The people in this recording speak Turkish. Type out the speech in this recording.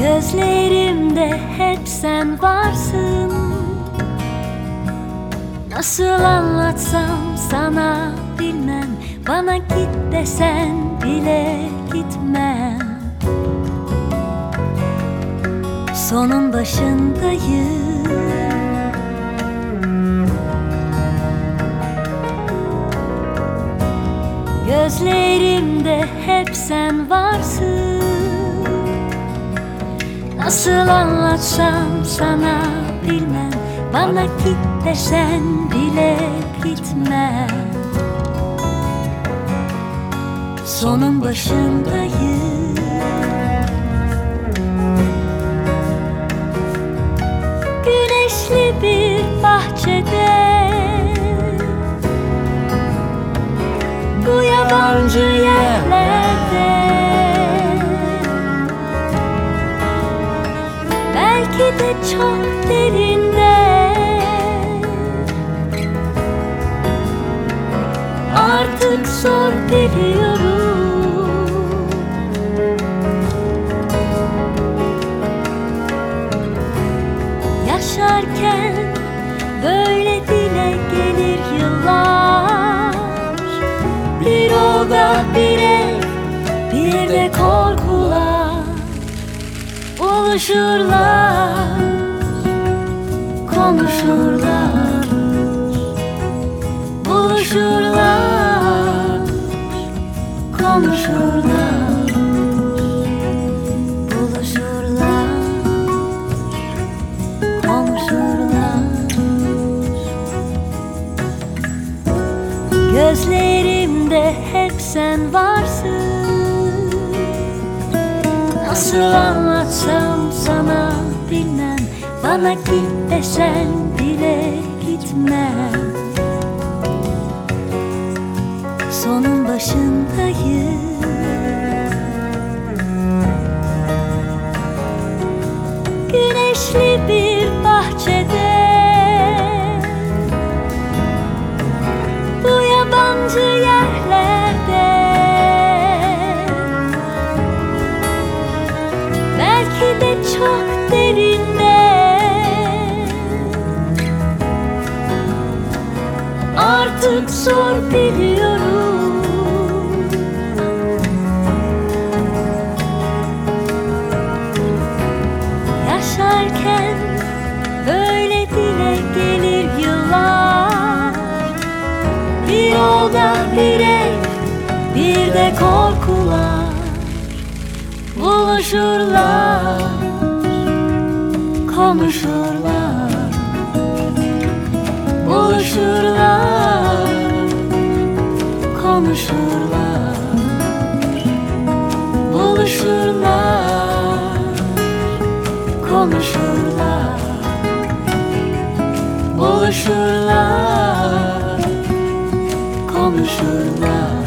Gözlerimde hep sen varsın. Nasıl anlatsam sana bilmem. Bana git desen bile gitmem. Sonun başındayım. Gözlerimde hep sen varsın. Nasıl anlatsam sana bilmem. Bana git desen bile gitmem. Sonun başındayım. Güneşli bir bahçede, bu yabancı yerlerde, belki de çok derinde, artık zor biliyorum. Yaşarken böyle dile gelir yıllar. Bir oda, bir ev, bir de korkular. Buluşurlar, konuşurlar. Buluşurlar, konuşurlar. Buluşurlar, konuşurlar. Gözlerimde hep sen varsın. Nasıl anlatsam sana bilmem. Bana git desen bile gitmem. Sonun başındayım. Güneşli bir bahçede, bu yabancı yerlerde, belki de çok derinde, artık zor biliyorum. Yaşarken böyle dile gelir yıllar. Bir oda, bir ev, bir de korkular. Buluşurlar, konuşurlar. Buluşurlar, konuşurlar. Buluşurlar, konuşurlar. Buluşurlar, konuşurlar.